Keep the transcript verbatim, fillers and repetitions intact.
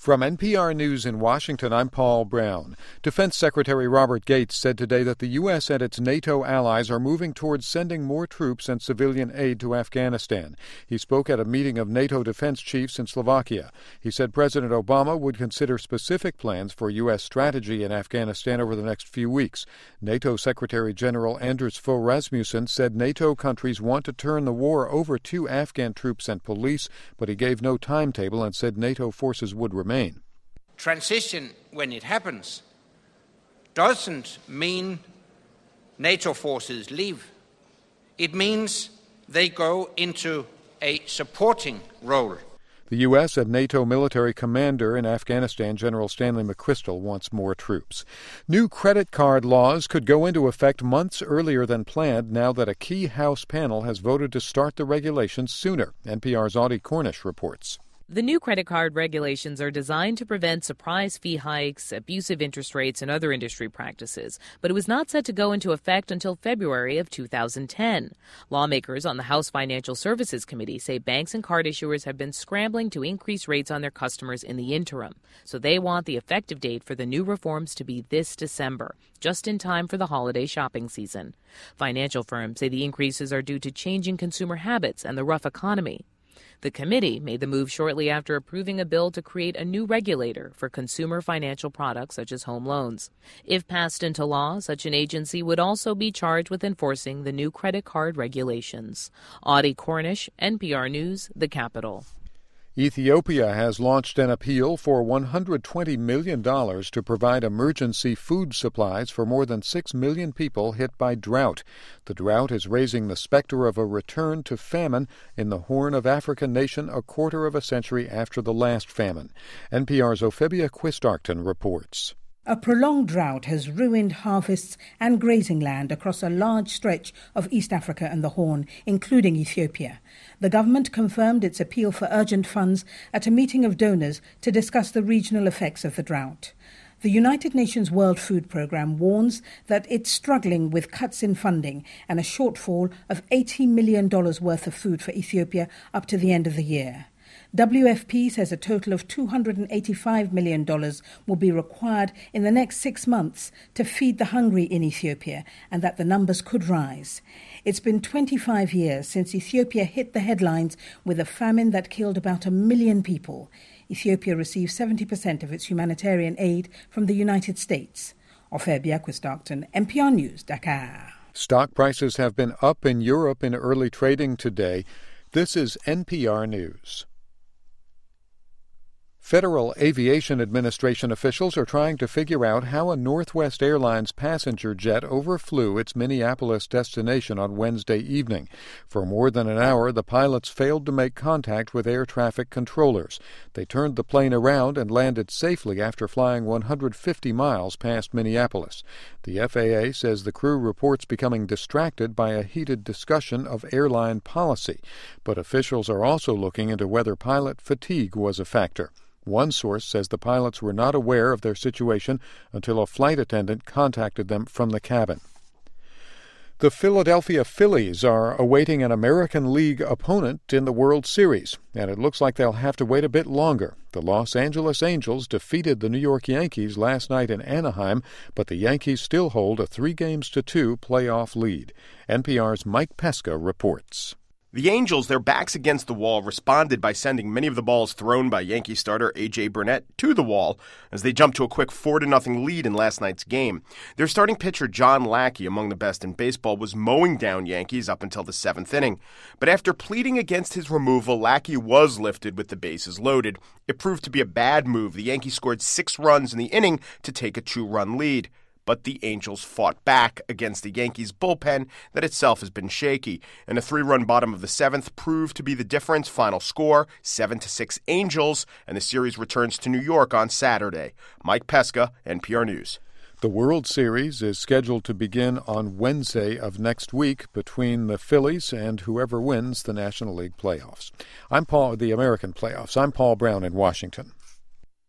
From N P R News in Washington, I'm Paul Brown. Defense Secretary Robert Gates said today that the U S and its NATO allies are moving towards sending more troops and civilian aid to Afghanistan. He spoke at a meeting of NATO defense chiefs in Slovakia. He said President Obama would consider specific plans for U S strategy in Afghanistan over the next few weeks. NATO Secretary General Anders Fogh Rasmussen said NATO countries want to turn the war over to Afghan troops and police, but he gave no timetable and said NATO forces would remain. Transition, when it happens, doesn't mean NATO forces leave. It means they go into a supporting role. The U S and NATO military commander in Afghanistan, General Stanley McChrystal, wants more troops. New credit card laws could go into effect months earlier than planned now that a key House panel has voted to start the regulations sooner. N P R's Audie Cornish reports. The new credit card regulations are designed to prevent surprise fee hikes, abusive interest rates, and other industry practices, but it was not set to go into effect until February of two thousand ten. Lawmakers on the House Financial Services Committee say banks and card issuers have been scrambling to increase rates on their customers in the interim, so they want the effective date for the new reforms to be this December, just in time for the holiday shopping season. Financial firms say the increases are due to changing consumer habits and the rough economy. The committee made the move shortly after approving a bill to create a new regulator for consumer financial products such as home loans. If passed into law, such an agency would also be charged with enforcing the new credit card regulations. Audie Cornish, N P R News, The Capitol. Ethiopia has launched an appeal for one hundred twenty million dollars to provide emergency food supplies for more than six million people hit by drought. The drought is raising the specter of a return to famine in the Horn of Africa nation a quarter of a century after the last famine. N P R's Ophelia Quistarkton reports. A prolonged drought has ruined harvests and grazing land across a large stretch of East Africa and the Horn, including Ethiopia. The government confirmed its appeal for urgent funds at a meeting of donors to discuss the regional effects of the drought. The United Nations World Food Programme warns that it's struggling with cuts in funding and a shortfall of eighty million dollars worth of food for Ethiopia up to the end of the year. W F P says a total of two hundred eighty-five million dollars will be required in the next six months to feed the hungry in Ethiopia, and that the numbers could rise. It's been twenty-five years since Ethiopia hit the headlines with a famine that killed about a million people. Ethiopia receives seventy percent of its humanitarian aid from the United States. Ophelia Quistarkton, N P R News, Dakar. Stock prices have been up in Europe in early trading today. This is N P R News. Federal Aviation Administration officials are trying to figure out how a Northwest Airlines passenger jet overflew its Minneapolis destination on Wednesday evening. For more than an hour, the pilots failed to make contact with air traffic controllers. They turned the plane around and landed safely after flying one hundred fifty miles past Minneapolis. The F A A says the crew reports becoming distracted by a heated discussion of airline policy, but officials are also looking into whether pilot fatigue was a factor. One source says the pilots were not aware of their situation until a flight attendant contacted them from the cabin. The Philadelphia Phillies are awaiting an American League opponent in the World Series, and it looks like they'll have to wait a bit longer. The Los Angeles Angels defeated the New York Yankees last night in Anaheim, but the Yankees still hold a three games to two playoff lead. N P R's Mike Pesca reports. The Angels, their backs against the wall, responded by sending many of the balls thrown by Yankee starter A J Burnett to the wall as they jumped to a quick four to nothing lead in last night's game. Their starting pitcher, John Lackey, among the best in baseball, was mowing down Yankees up until the seventh inning. But after pleading against his removal, Lackey was lifted with the bases loaded. It proved to be a bad move. The Yankees scored six runs in the inning to take a two-run lead. But the Angels fought back against the Yankees' bullpen that itself has been shaky. And a three-run bottom of the seventh proved to be the difference. Final score, seven to six Angels, and the series returns to New York on Saturday. Mike Pesca, N P R News. The World Series is scheduled to begin on Wednesday of next week between the Phillies and whoever wins the National League playoffs. I'm Paul, the American playoffs. I'm Paul Brown in Washington.